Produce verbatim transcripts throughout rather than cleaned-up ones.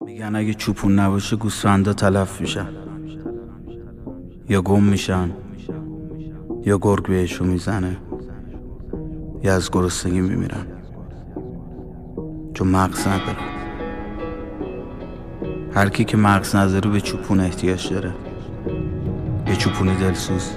میگن اگه چوپون نباشه گوسفندا تلف میشن، یا گم میشن، یا گرگ بهشو میزنه، یا از گرسنگی میمیرن، چون مغز نداره. هر کی که مغز نداره به چوپون احتیاج داره، یه چوپونی دلسوز.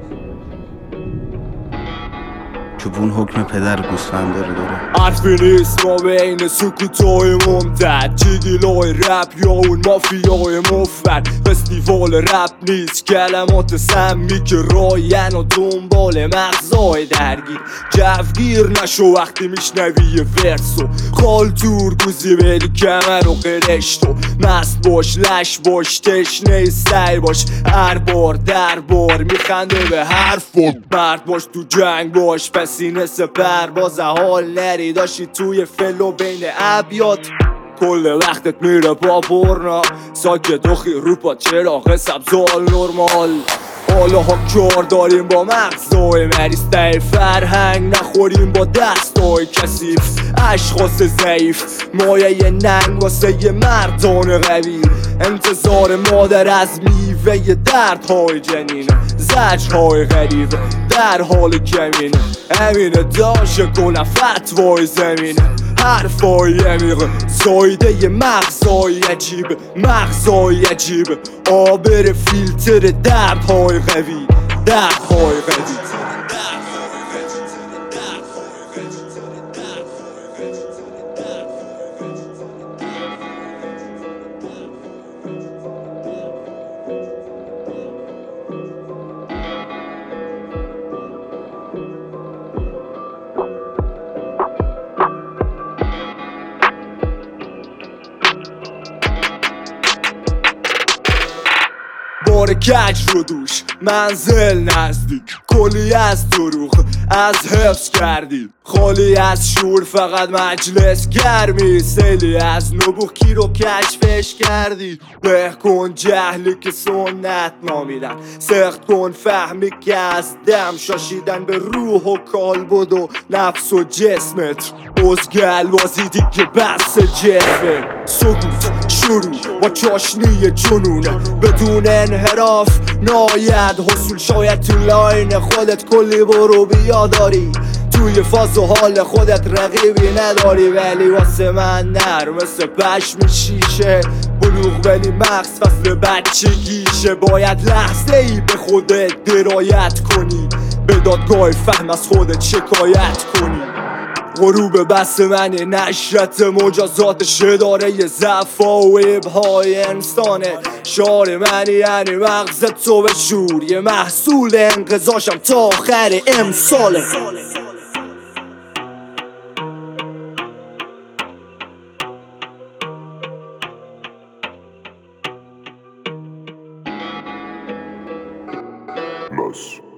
چوپون حکم پدر گوسفندا رو داره. حرفی نیست ما بین سکوتای ممتد، جیگیلای رپ یا اون مافیای مفرد. فستیوال رپ نیست کلمات سمی که راین و دنبال مغزای درگیر. جوگیر نشو وقتی میشنوی یه ورسو، خالتور گوزی بری کمر و قرشتو. مست باش، لش باش، تشنه سعی باش، هر بار در بار میخنده به حرفت. مرد باش تو جنگ باش، پسینه سپر باز حال نری داشتی توی فلو بین ابیات. کل وقتت میره با برنا ساکت و خیرو پا چراغ سبزال نرمال. حالا ها کار داریم با مغزای مریضتای فرهنگ، نخوریم با دستای کثیف اشخاص ضعیف. مایه ی ننگ واسه ی مردان قوی، انتظار مادر از میوه دردهای جنین، زجرهای غریب در حال کمین. همینه داشه کنه فتوای زمینه، حرفای عمیق زایده ی مغزای عجیب، مغزای عجیب آبر فیلتر دردهای قوی، دردهای قوی. بار کج رو دوش، منزل نزدیک، کلی از دروغ از حفظ کردی، خالی از شور فقط مجلس گرمی. سیلی از نبوغ کی رو کشفش کردی. به کن جهلی که سنت نامیدن، سخت کن فهمی که از دم شاشیدن به روح و کالبد و نفس و جسمت. بزگل بازی دیگه بس جفه، سکوت شروع با چاشنی جنون بدون انحراف ناید حصول. شاید تو لاین خودت کلی برو بیا داری، توی فاز و حال خودت رقیبی نداری. ولی واسه من نر مثل پشم شیشه بلوغ، ولی مغز فصل بچگیشه. باید لحظه ای به خودت درایت کنی، به دادگاه فهم از خودت شکایت کنی. غروب بس من نشرت مجازات شداره ی زفا و ابهای انسانه. شعار منی یعنی مغز تو به شور، یه محصول انقضاشم تا آخر امساله. Los